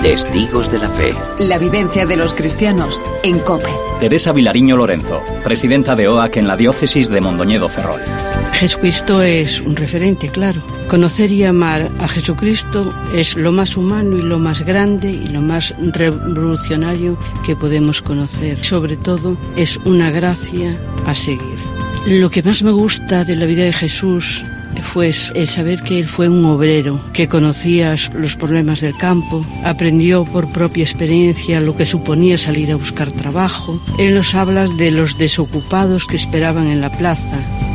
Testigos de la Fe. La vivencia de los cristianos en COPE. Teresa Vilariño Lorenzo, presidenta de OAC en la diócesis de Mondoñedo Ferrol. Jesucristo es un referente, claro. Conocer y amar a Jesucristo es lo más humano y lo más grande y lo más revolucionario que podemos conocer. Sobre todo, es una gracia a seguir. Lo que más me gusta de la vida de Jesús fue el saber que él fue un obrero, que conocía los problemas del campo, aprendió por propia experiencia lo que suponía salir a buscar trabajo. Él nos habla de los desocupados que esperaban en la plaza,